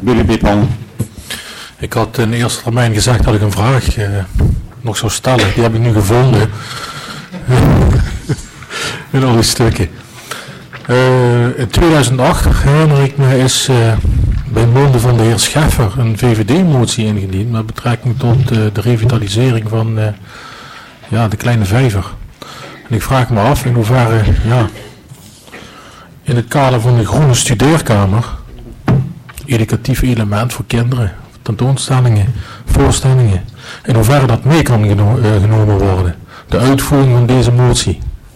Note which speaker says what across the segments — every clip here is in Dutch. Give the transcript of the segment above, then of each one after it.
Speaker 1: Billy Biepang.
Speaker 2: Ik had in eerste termijn gezegd dat ik een vraag nog zou stellen. Die heb ik nu gevonden. In al die stukken. In 2008, herinner ik me, is bij monden van de heer Scheffer een VVD-motie ingediend met betrekking tot de revitalisering van de Kleine Vijver. En ik vraag me af in hoeverre in het kader van de groene studeerkamer, educatief element voor kinderen, tentoonstellingen, voorstellingen, in hoeverre dat mee kan genomen worden. De uitvoering van deze motie.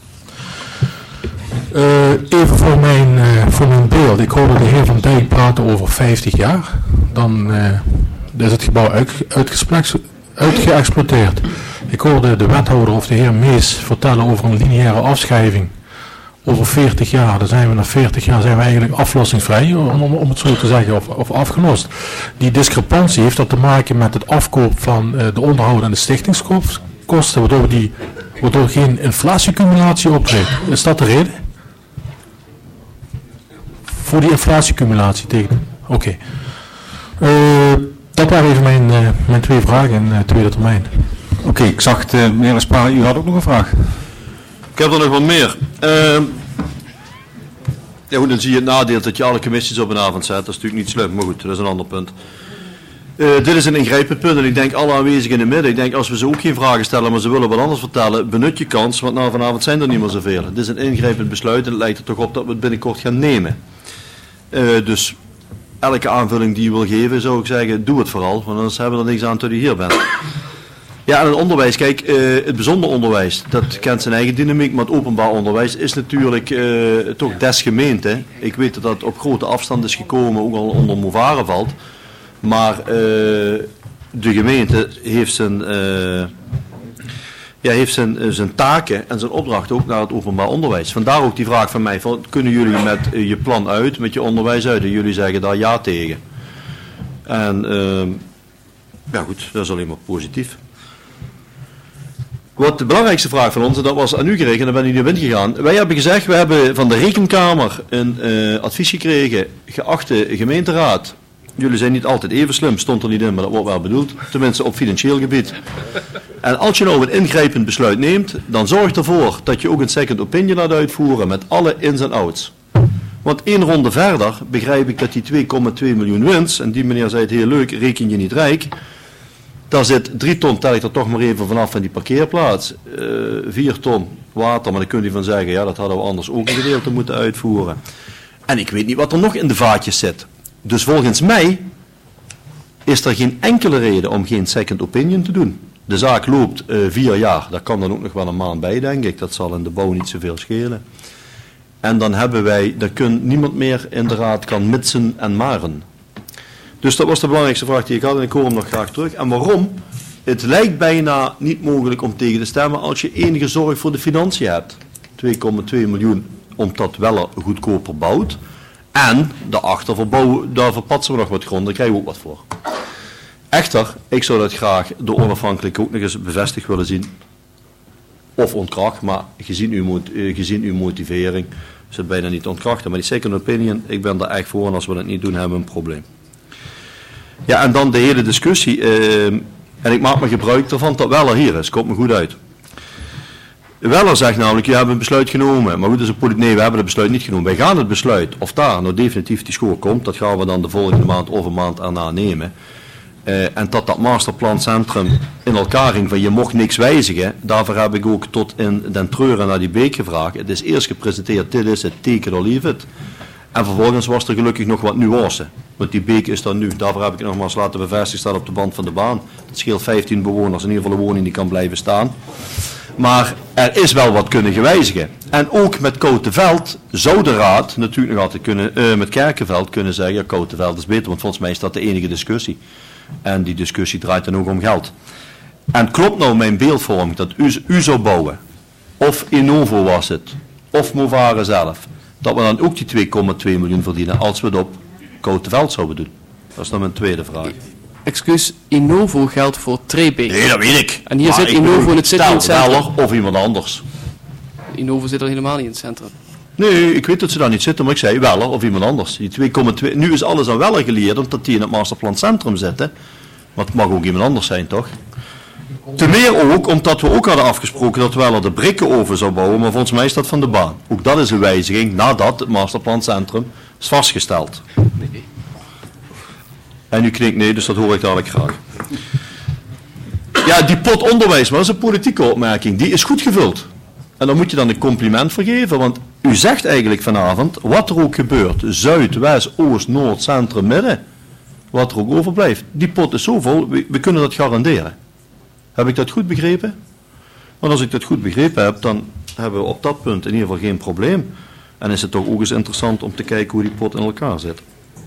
Speaker 2: Even voor mijn beeld. Ik hoorde de heer Van Dijk praten over 50 jaar. Dan is het gebouw uitgeëxploiteerd. Ik hoorde de wethouder of de heer Mees vertellen over een lineaire afschrijving. Over 40 jaar, dan zijn we na 40 jaar zijn we eigenlijk aflossingsvrij, om het zo te zeggen, of afgelost. Die discrepantie heeft dat te maken met het afkoop van de onderhoud en de stichtingskosten, waardoor geen inflatiecumulatie optreedt. Is dat de reden? Voor die inflatiecumulatie tegen. Oké. Dat waren even mijn twee vragen in tweede termijn.
Speaker 1: Oké, ik zag meneer Spaar, u had ook nog een vraag.
Speaker 3: Ik heb er nog wat meer. Goed, dan zie je het nadeel dat je alle commissies op een avond zet. Dat is natuurlijk niet slim, maar goed, dat is een ander punt. Dit is een ingrijpend punt en ik denk alle aanwezigen in de midden. Ik denk als we ze ook geen vragen stellen, maar ze willen wat anders vertellen, benut je kans, want nou vanavond zijn er niet meer zoveel. Dit is een ingrijpend besluit en het lijkt er toch op dat we het binnenkort gaan nemen. Dus elke aanvulling die je wil geven, zou ik zeggen, doe het vooral, want anders hebben we er niks aan tot u hier bent. Ja, en het onderwijs, kijk, het bijzonder onderwijs, dat kent zijn eigen dynamiek, maar het openbaar onderwijs is natuurlijk toch des gemeente. Ik weet dat dat op grote afstand is gekomen, ook al onder Movare valt. Maar de gemeente heeft zijn taken en zijn opdrachten ook naar het openbaar onderwijs. Vandaar ook die vraag van mij, kunnen jullie met je plan uit, met je onderwijs uit? En jullie zeggen daar ja tegen. En goed, dat is alleen maar positief. Wat de belangrijkste vraag van ons, en dat was aan u gericht, en dan ben ik nu gegaan. Wij hebben gezegd, we hebben van de Rekenkamer een advies gekregen, geachte gemeenteraad. Jullie zijn niet altijd even slim, stond er niet in, maar dat wordt wel bedoeld. Tenminste op financieel gebied. En als je nou een ingrijpend besluit neemt, dan zorg ervoor dat je ook een second opinion laat uitvoeren met alle ins en outs. Want 1 ronde verder begrijp ik dat die 2,2 miljoen winst, en die meneer zei het heel leuk, reken je niet rijk. Daar zit 3 ton, tel ik er toch maar even vanaf van die parkeerplaats. 4 ton water, maar dan kun je van zeggen, ja dat hadden we anders ook een gedeelte moeten uitvoeren. En ik weet niet wat er nog in de vaatjes zit. Dus volgens mij is er geen enkele reden om geen second opinion te doen. De zaak loopt 4 jaar, daar kan dan ook nog wel een maand bij denk ik. Dat zal in de bouw niet zoveel schelen. En dan hebben wij, niemand meer in de raad kan mitsen en maren. Dus dat was de belangrijkste vraag die ik had en ik hoor hem nog graag terug. En waarom? Het lijkt bijna niet mogelijk om tegen te stemmen als je enige zorg voor de financiën hebt. 2,2 miljoen omdat wel goedkoper bouwt. En daarachter verbouwen, daar verpatsen we nog wat grond, daar krijgen we ook wat voor. Echter, ik zou dat graag door onafhankelijk ook nog eens bevestigd willen zien. Of ontkracht, maar gezien uw motivering is het bijna niet ontkrachten. Maar die second opinion, ik ben daar echt voor en als we dat niet doen, hebben we een probleem. Ja, en dan de hele discussie. En ik maak me gebruik ervan dat Weller hier is, komt me goed uit. Weller zegt namelijk, je hebt een besluit genomen. Maar goed, dus nee, we hebben het besluit niet genomen. Wij gaan het besluit, of daar nou definitief die school komt, dat gaan we dan de volgende maand of een maand erna nemen. En dat masterplan centrum in elkaar ging van je mocht niks wijzigen. Daarvoor heb ik ook tot in Den Treuren naar die Beek gevraagd. Het is eerst gepresenteerd, dit is het, take it or leave it. En vervolgens was er gelukkig nog wat nuance. Want die Beek is er nu. Daarvoor heb ik het nogmaals laten bevestigen staan op de band van de baan. Het scheelt 15 bewoners, in ieder geval een woning die kan blijven staan. Maar er is wel wat kunnen gewijzigen. En ook met Koutenveld zou de raad natuurlijk nog altijd kunnen, met Kerkenveld kunnen zeggen, ja, Koutenveld is beter, want volgens mij is dat de enige discussie. En die discussie draait dan ook om geld. En klopt nou mijn beeldvorming dat u zou bouwen, of Innovo was het, of Movare zelf, dat we dan ook die 2,2 miljoen verdienen als we het op Koutenveld zouden doen? Dat is dan mijn tweede vraag.
Speaker 4: Excuus, Innovo geldt voor Trebeek.
Speaker 3: Nee, dat weet ik.
Speaker 4: En hier zit Innovo en het zit in het centrum.
Speaker 3: Of iemand anders.
Speaker 4: Innovo zit er helemaal niet in het centrum.
Speaker 3: Nee, ik weet dat ze daar niet zitten, maar ik zei Weller of iemand anders. Die 2,2. Nu is alles aan Weller geleerd, omdat die in het masterplan centrum zitten. Maar het mag ook iemand anders zijn, toch? Ten meer ook, omdat we ook hadden afgesproken dat Weller de brikken over zou bouwen, maar volgens mij is dat van de baan. Ook dat is een wijziging nadat het masterplan centrum is vastgesteld. En u knikt nee, dus dat hoor ik dadelijk graag. Ja, die pot onderwijs, maar dat is een politieke opmerking. Die is goed gevuld. En daar moet je dan een compliment voor geven, want u zegt eigenlijk vanavond, wat er ook gebeurt, Zuid, West, Oost, Noord, Centrum, Midden, wat er ook overblijft. Die pot is zo vol, we kunnen dat garanderen. Heb ik dat goed begrepen? Want als ik dat goed begrepen heb, dan hebben we op dat punt in ieder geval geen probleem. En is het toch ook eens interessant om te kijken hoe die pot in elkaar zit.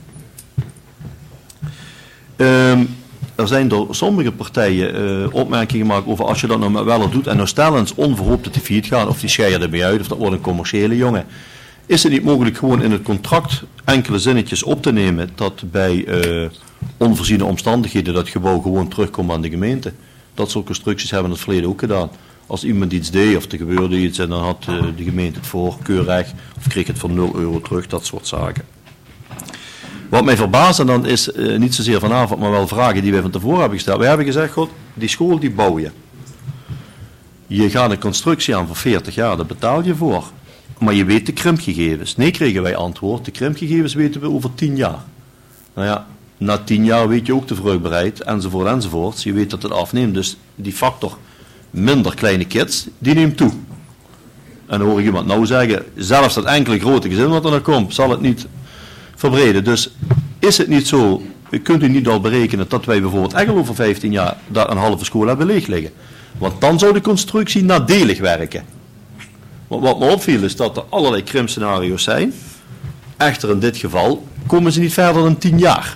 Speaker 3: Er zijn door sommige partijen opmerkingen gemaakt over als je dat nou met Weller doet en nou stel eens onverhoopt dat die failliet gaan of die scheiden erbij uit of dat wordt een commerciële jongen. Is het niet mogelijk gewoon in het contract enkele zinnetjes op te nemen dat bij onvoorziene omstandigheden dat gebouw gewoon terugkomt aan de gemeente? Dat soort constructies hebben we in het verleden ook gedaan. Als iemand iets deed of er gebeurde iets en dan had de gemeente het voorkeurrecht of kreeg het voor €0 terug, dat soort zaken. Wat mij verbaast en dan is niet zozeer vanavond, maar wel vragen die wij van tevoren hebben gesteld. Wij hebben gezegd, God, die school die bouw je. Je gaat een constructie aan voor 40 jaar, daar betaal je voor. Maar je weet de krimpgegevens. Nee, kregen wij antwoord, de krimpgegevens weten we over 10 jaar. Nou ja, na 10 jaar weet je ook de vruchtbaarheid, enzovoort, enzovoort. Je weet dat het afneemt, dus die factor minder kleine kids, die neemt toe. En dan hoor ik iemand nou zeggen, zelfs dat enkele grote gezin wat er nog komt, zal het niet verbreden. Dus is het niet zo, kunt u niet al berekenen dat wij bijvoorbeeld echt al over 15 jaar daar een halve school hebben leeg liggen. Want dan zou de constructie nadelig werken. Want wat me opviel is dat er allerlei krimpscenario's zijn. Echter in dit geval komen ze niet verder dan 10 jaar.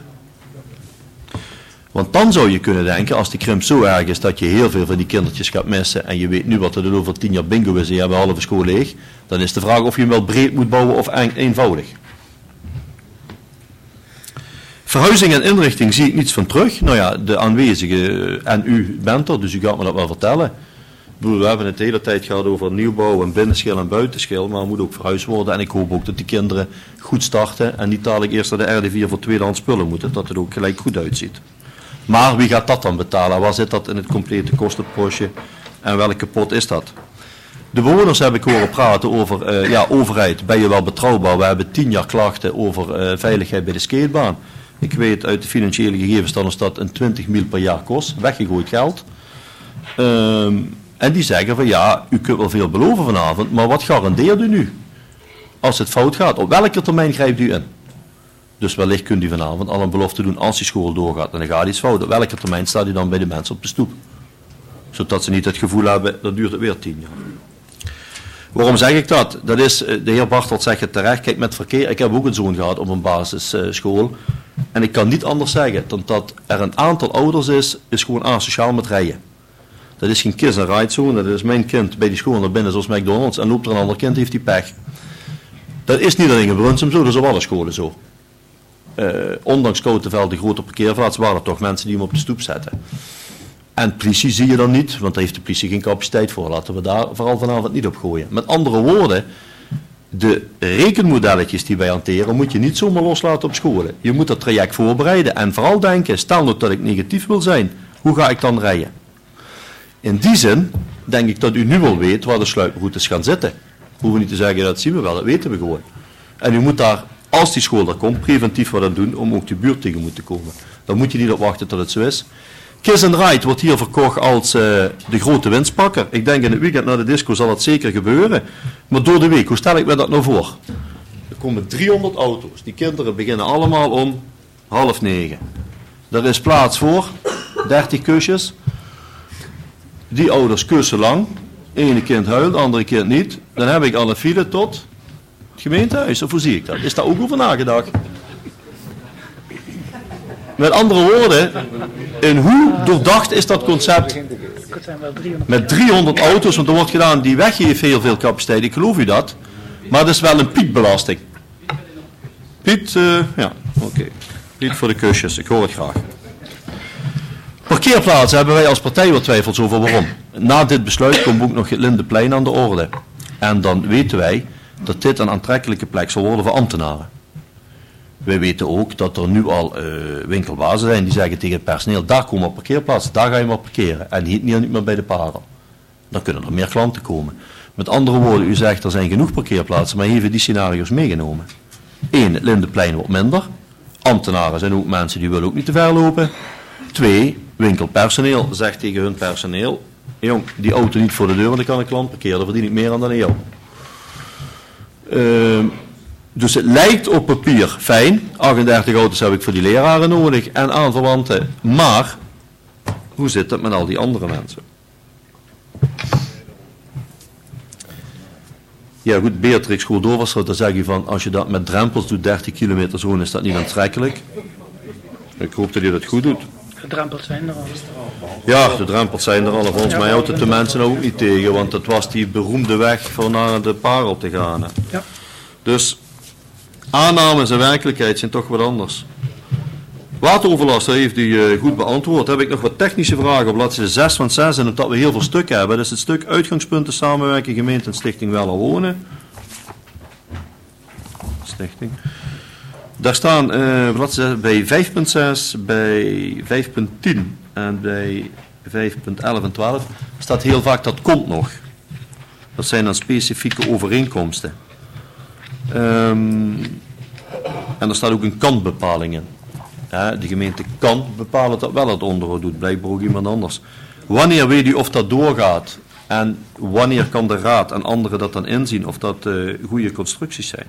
Speaker 3: Want dan zou je kunnen denken, als die krimp zo erg is dat je heel veel van die kindertjes gaat missen en je weet nu wat er over 10 jaar bingo is en je hebt een halve school leeg, dan is de vraag of je hem wel breed moet bouwen of eenvoudig. Verhuizing en inrichting zie ik niets van terug. Nou ja, de aanwezigen en u bent er, dus u gaat me dat wel vertellen. We hebben het de hele tijd gehad over nieuwbouw en binnenschil en buitenschil, maar er moet ook verhuisd worden. En ik hoop ook dat die kinderen goed starten en niet dadelijk eerst naar de RD4 voor tweedehands spullen moeten, dat het ook gelijk goed uitziet. Maar wie gaat dat dan betalen? Waar zit dat in het complete kostenpostje en welke pot is dat? De bewoners heb ik horen praten over, overheid, ben je wel betrouwbaar? We hebben 10 jaar klachten over veiligheid bij de skatebaan. Ik weet uit de financiële gegevens dat ons dat een 20 mil per jaar kost, weggegooid geld. En die zeggen van ja, u kunt wel veel beloven vanavond, maar wat garandeert u nu? Als het fout gaat, op welke termijn grijpt u in? Dus wellicht kunt u vanavond al een belofte doen als die school doorgaat en dan gaat iets fout. Op welke termijn staat u dan bij de mensen op de stoep? Zodat ze niet het gevoel hebben, dat duurt het weer 10 jaar. Waarom zeg ik dat? Dat is, de heer Bartelt zegt het terecht, kijk met verkeer, ik heb ook een zoon gehad op een basisschool. En ik kan niet anders zeggen dan dat er een aantal ouders is gewoon asociaal met rijden. Dat is geen kiss and ride zone, dat is mijn kind bij die school naar binnen zoals McDonald's en loopt er een ander kind, heeft die pech. Dat is niet alleen in Brunsum zo, dat is op alle scholen zo. Ondanks Koutenveld, de grote parkeerplaats, waren er toch mensen die hem op de stoep zetten. En politie zie je dan niet, want daar heeft de politie geen capaciteit voor. Laten we daar vooral vanavond niet op gooien. Met andere woorden, de rekenmodelletjes die wij hanteren moet je niet zomaar loslaten op scholen. Je moet dat traject voorbereiden en vooral denken, stel nou dat ik negatief wil zijn, hoe ga ik dan rijden? In die zin denk ik dat u nu wel weet waar de sluiproutes gaan zitten. We hoeven niet te zeggen, dat zien we wel, dat weten we gewoon. En u moet daar, als die school er komt, preventief wat aan doen om ook de buurt tegemoet te komen. Dan moet je niet op wachten tot het zo is. Kiss and Ride wordt hier verkocht als de grote winstpakker. Ik denk in het weekend na de disco zal dat zeker gebeuren. Maar door de week, hoe stel ik me dat nou voor? Er komen 300 auto's. Die kinderen beginnen allemaal om 8:30. Er is plaats voor 30 kusjes. Die ouders kussen lang. Ene kind huilt, andere kind niet. Dan heb ik al een file tot het gemeentehuis. Of hoe zie ik dat? Is daar ook over nagedacht? Met andere woorden, in hoe doordacht is dat concept? Met 300 auto's, want er wordt gedaan, die weg heeft heel veel capaciteit, ik geloof u dat. Maar het is wel een pietbelasting. Piet, ja, oké. Piet voor de kusjes, ik hoor het graag. Parkeerplaatsen hebben wij als partij wat twijfels over waarom. Na dit besluit komt ook nog het Lindeplein aan de orde. En dan weten wij dat dit een aantrekkelijke plek zal worden voor ambtenaren. Wij weten ook dat er nu al winkelbazen zijn die zeggen tegen het personeel, daar komen parkeerplaatsen, daar ga je maar parkeren. En niet meer bij de parel. Dan kunnen er meer klanten komen. Met andere woorden, u zegt er zijn genoeg parkeerplaatsen, maar heeft die scenario's meegenomen. 1, het Lindeplein wordt minder. Ambtenaren zijn ook mensen die willen ook niet te ver lopen. 2, winkelpersoneel zegt tegen hun personeel, jong, die auto niet voor de deur, want dan kan een klant parkeren, dan verdien ik meer aan dan jou. Dus het lijkt op papier fijn, 38 auto's heb ik voor die leraren nodig en aanverwanten, maar hoe zit het met al die andere mensen? Ja goed, Beatrix School-Doverstraat, dan zeg je van, als je dat met drempels doet, 30 kilometer zone, is dat niet aantrekkelijk. Ik hoop dat je dat goed doet.
Speaker 5: De drempels zijn er al.
Speaker 3: Ja, de drempels zijn er al. Volgens mij houdt het de mensen ook niet tegen, want dat was die beroemde weg voor naar de parel te gaan.
Speaker 5: Ja.
Speaker 3: Dus aannames en werkelijkheid zijn toch wat anders. Wateroverlast, dat heeft u goed beantwoord. Dan heb ik nog wat technische vragen op bladzijde 6 van 6, en omdat we heel veel stukken hebben. Dat is het stuk uitgangspunten samenwerking gemeente en stichting Weller Wonen. Stichting. Daar staan bladzijde bij 5.6, bij 5.10 en bij 5.11 en 12 staat heel vaak dat komt nog. Dat zijn dan specifieke overeenkomsten. En er staat ook een kan-bepaling in. Ja, de gemeente kan bepalen dat wel het onderhoud doet, blijkbaar ook iemand anders. Wanneer weet u of dat doorgaat en wanneer kan de raad en anderen dat dan inzien of dat goede constructies zijn?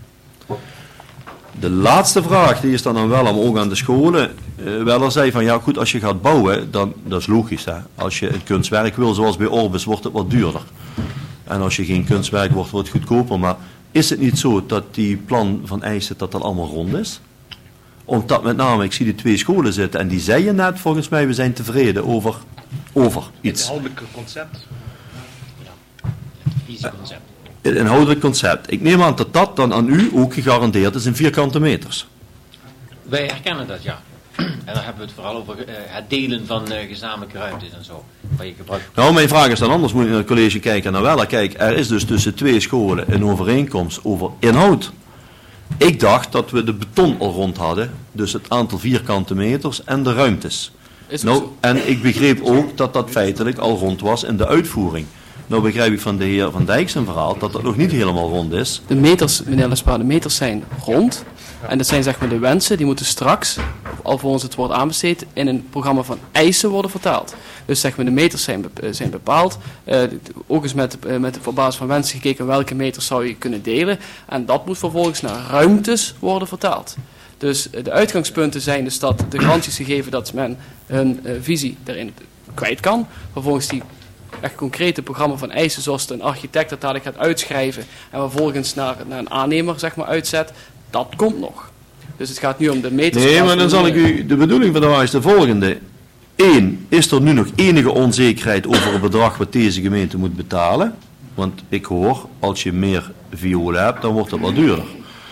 Speaker 3: De laatste vraag, die is dan wel ook aan de scholen. Weller zei van ja goed, als je gaat bouwen, dan dat is logisch. Hè? Als je een kunstwerk wil, zoals bij Orbis, wordt het wat duurder. En als je geen kunstwerk wordt het goedkoper. Maar is het niet zo dat die plan van eisen dat dat allemaal rond is? Omdat met name, ik zie de 2 scholen zitten en die zeiden net volgens mij, we zijn tevreden over iets.
Speaker 6: Het inhoudelijke concept. Ja, visieconcept.
Speaker 3: Het inhoudelijk concept. Ik neem aan dat dat dan aan u ook gegarandeerd is in vierkante meters.
Speaker 6: Wij herkennen dat, ja. En dan hebben we het vooral over het delen van gezamenlijke ruimtes en zo. Waar je gebruikt.
Speaker 3: Nou, mijn vraag is dan anders. Moet je naar het college kijken naar Weller. Kijk, er is dus tussen 2 scholen een overeenkomst over inhoud. Ik dacht dat we de beton al rond hadden. Dus het aantal vierkante meters en de ruimtes. Nou, en ik begreep ook dat dat feitelijk al rond was in de uitvoering. Nou begrijp ik van de heer Van Dijk zijn verhaal dat dat nog niet helemaal rond is.
Speaker 4: De meters, meneer Lespa, de meters zijn rond. En dat zijn zeg maar de wensen, die moeten straks, alvorens het wordt aanbesteed, in een programma van eisen worden vertaald. Dus zeg maar de meters zijn bepaald. Ook eens op basis van wensen gekeken welke meters zou je kunnen delen. En dat moet vervolgens naar ruimtes worden vertaald. Dus de uitgangspunten zijn dus dat de garanties gegeven dat men hun visie daarin kwijt kan. Vervolgens die echt concrete programma van eisen, zoals een architect dat dadelijk gaat uitschrijven en vervolgens naar een aannemer zeg maar uitzet, dat komt nog. Dus het gaat nu om de meters.
Speaker 3: Nee, maar dan zal ik u, de bedoeling van de vraag is de volgende. 1, is er nu nog enige onzekerheid over het bedrag wat deze gemeente moet betalen? Want ik hoor, als je meer violen hebt, dan wordt het wat duurder.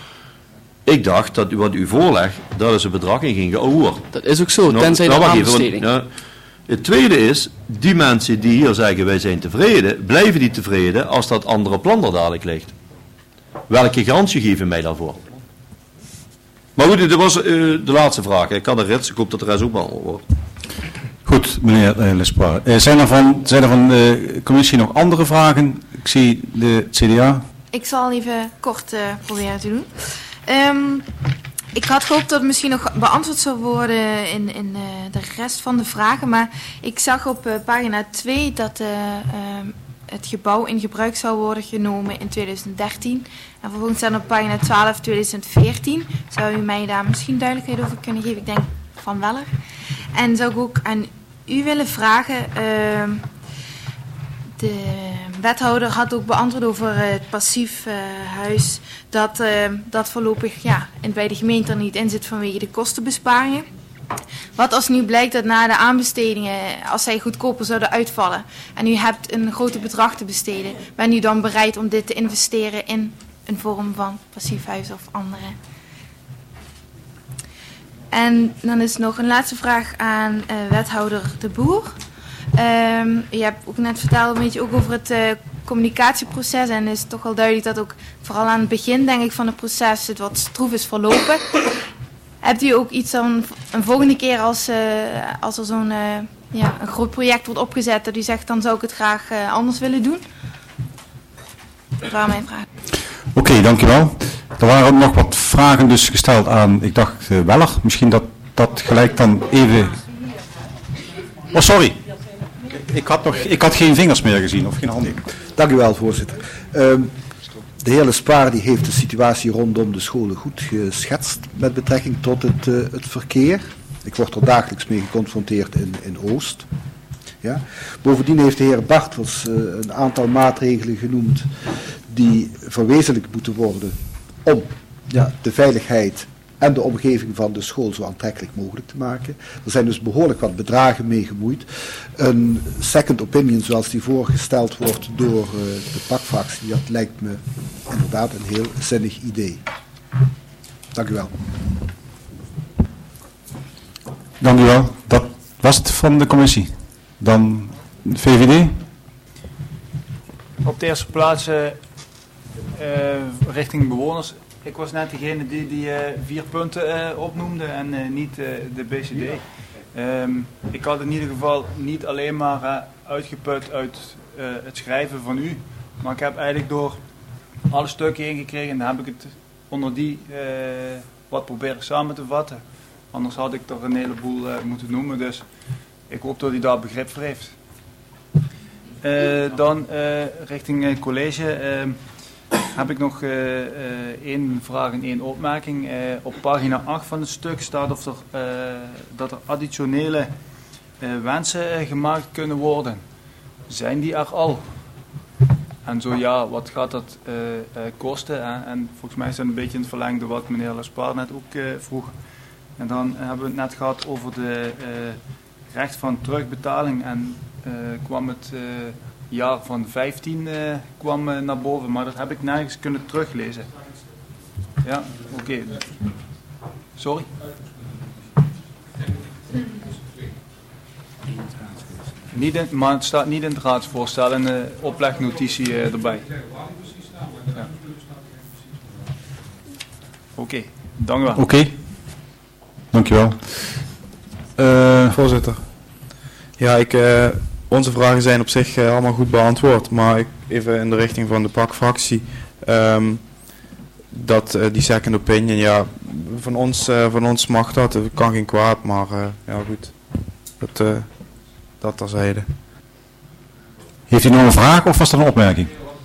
Speaker 3: Ik dacht dat wat u voorlegt, dat is een bedrag en geen geouwer.
Speaker 4: Dat is ook zo, tenzij de aanbesteding.
Speaker 3: Het tweede is, die mensen die hier zeggen wij zijn tevreden, blijven die tevreden als dat andere plan er dadelijk ligt. Welke garantie geven mij daarvoor? Maar goed, dit was de laatste vraag. Ik kan de rits, ik hoop dat de rest ook beantwoord wordt.
Speaker 1: Goed, meneer Lespa. Zijn er van de commissie nog andere vragen? Ik zie de CDA.
Speaker 7: Ik zal even kort proberen te doen. Ik had gehoopt dat het misschien nog beantwoord zou worden in de rest van de vragen. Maar ik zag op pagina 2 dat het gebouw in gebruik zou worden genomen in 2013. En vervolgens staat op pagina 12 2014. Zou u mij daar misschien duidelijkheid over kunnen geven? Ik denk van Weller. En zou ik ook aan u willen vragen... De wethouder had ook beantwoord over het passief huis dat voorlopig bij de gemeente er niet in zit vanwege de kostenbesparingen. Wat als nu blijkt dat na de aanbestedingen, als zij goedkoper zouden uitvallen en u hebt een groter bedrag te besteden, bent u dan bereid om dit te investeren in een vorm van passief huis of andere? En dan is nog een laatste vraag aan wethouder De Boer. Je hebt ook net verteld een beetje ook over het communicatieproces en is toch wel duidelijk dat ook vooral aan het begin, denk ik, van het proces het wat stroef is verlopen. Hebt u ook iets dan een volgende keer als er zo'n een groot project wordt opgezet dat u zegt, dan zou ik het graag anders willen doen? Dat waren mijn vragen.
Speaker 1: Oké, dankjewel. Er waren ook nog wat vragen dus gesteld aan, ik dacht, Weller. Misschien dat gelijk dan even... Oh, sorry. Ik had geen vingers meer gezien, of geen handen.
Speaker 5: Dank u wel, voorzitter. De heer Lespaar die heeft de situatie rondom de scholen goed geschetst met betrekking tot het verkeer. Ik word er dagelijks mee geconfronteerd in Oost. Ja. Bovendien heeft de heer Bartels een aantal maatregelen genoemd die verwezenlijkt moeten worden om de veiligheid en de omgeving van de school zo aantrekkelijk mogelijk te maken. Er zijn dus behoorlijk wat bedragen mee gemoeid. Een second opinion zoals die voorgesteld wordt door de PAK-fractie, dat lijkt me inderdaad een heel zinnig idee. Dank u wel.
Speaker 1: Dank u wel. Dat was het van de commissie. Dan de VVD.
Speaker 8: Op de eerste plaats richting bewoners. Ik was net degene die 4 punten opnoemde en niet de BCD. Ik had in ieder geval niet alleen maar uitgeput uit het schrijven van u, maar ik heb eigenlijk door alle stukken heen gekregen en dan heb ik het onder die wat proberen samen te vatten. Anders had ik er een heleboel moeten noemen, dus ik hoop dat u daar begrip voor heeft. Dan richting college heb ik nog 1 vraag en 1 opmerking. Op pagina 8 van het stuk staat dat er additionele wensen gemaakt kunnen worden. Zijn die er al? En zo ja, wat gaat dat kosten? En volgens mij is dat een beetje in het verlengde wat meneer Lespaar net ook vroeg. En dan hebben we het net gehad over de recht van terugbetaling en kwam het jaar van 15 kwam naar boven, maar dat heb ik nergens kunnen teruglezen. Ja, oké. Sorry? Maar het staat niet in het raadsvoorstel en de oplegnotitie erbij. Ja. Oké, dank u wel.
Speaker 1: Oké. Dankjewel.
Speaker 9: Voorzitter. Ja, onze vragen zijn op zich allemaal goed beantwoord, maar even in de richting van de PAK-fractie. Die second opinion, ja, van ons mag dat, het kan geen kwaad, maar ja goed, dat terzijde.
Speaker 1: Heeft u nog een vraag of was dat een opmerking?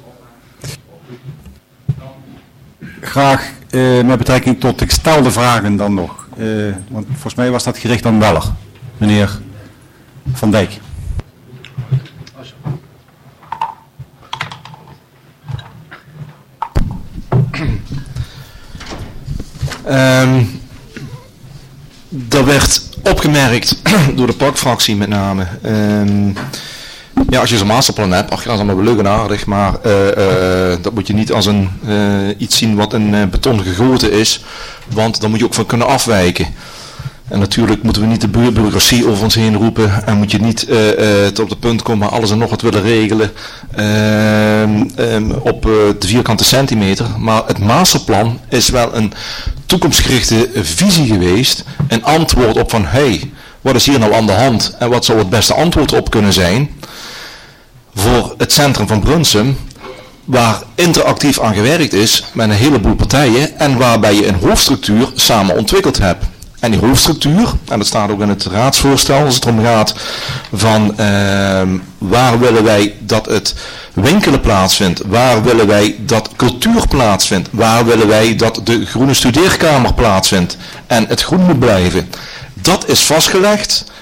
Speaker 1: Graag met betrekking tot de gestelde vragen dan nog. Want volgens mij was dat gericht aan Weller, meneer Van Dijk.
Speaker 10: Dat werd opgemerkt door de PAK-fractie met name. Ja, als je zo'n masterplan hebt, dat is allemaal wel leuk en aardig, maar dat moet je niet als iets zien wat in beton gegoten is, want dan moet je ook van kunnen afwijken. En natuurlijk moeten we niet de bureaucratie over ons heen roepen en moet je niet op het punt komen alles en nog wat willen regelen op de vierkante centimeter. Maar het masterplan is wel een toekomstgerichte visie geweest, een antwoord op van hey, wat is hier nou aan de hand en wat zou het beste antwoord op kunnen zijn voor het centrum van Brunsum, waar interactief aan gewerkt is met een heleboel partijen en waarbij je een hoofdstructuur samen ontwikkeld hebt. En die hoofdstructuur, en dat staat ook in het raadsvoorstel als het erom gaat van waar willen wij dat het winkelen plaatsvindt, waar willen wij dat cultuur plaatsvindt, waar willen wij dat de groene studeerkamer plaatsvindt en het groen moet blijven. Dat is vastgelegd